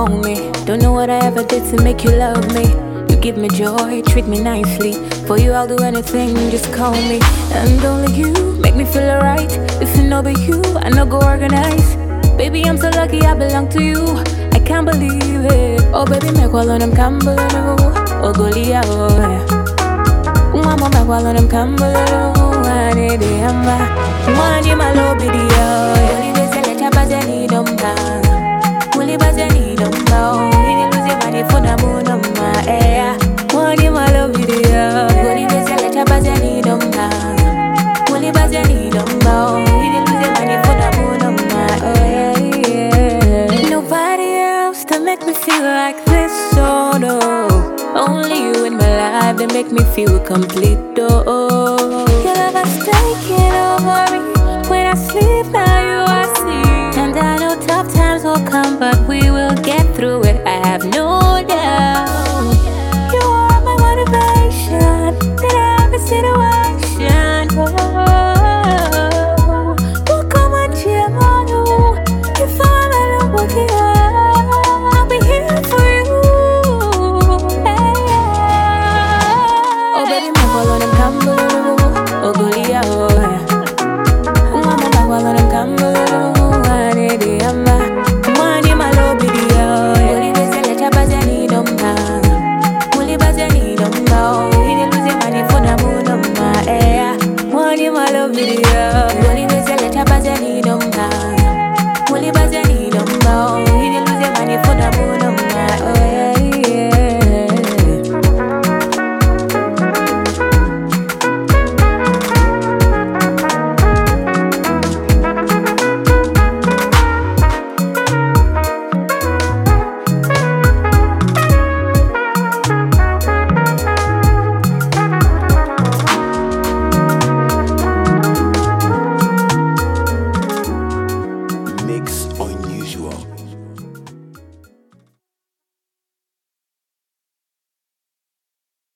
own me. Don't know what I ever did to make you love me. You give me joy, treat me nicely. For you I'll do anything, just call me. And only you make me feel alright. If it no be you, I no go organize. Baby, I'm so lucky I belong to you. I can't believe it. Oh baby, me call on them Campbell. Oh Golia, oh mama, me call on them Campbell. I need the hammer. Money, my love, video. Only they say let your body don't come. Only body don't go. You lose your body for the moon on my air. Money, my love, video. Only they say let your body don't come. Only body don't go. You lose your body for the moon on my air. Nobody else to make me feel like this, oh no. Only you in my life that make me feel complete, oh.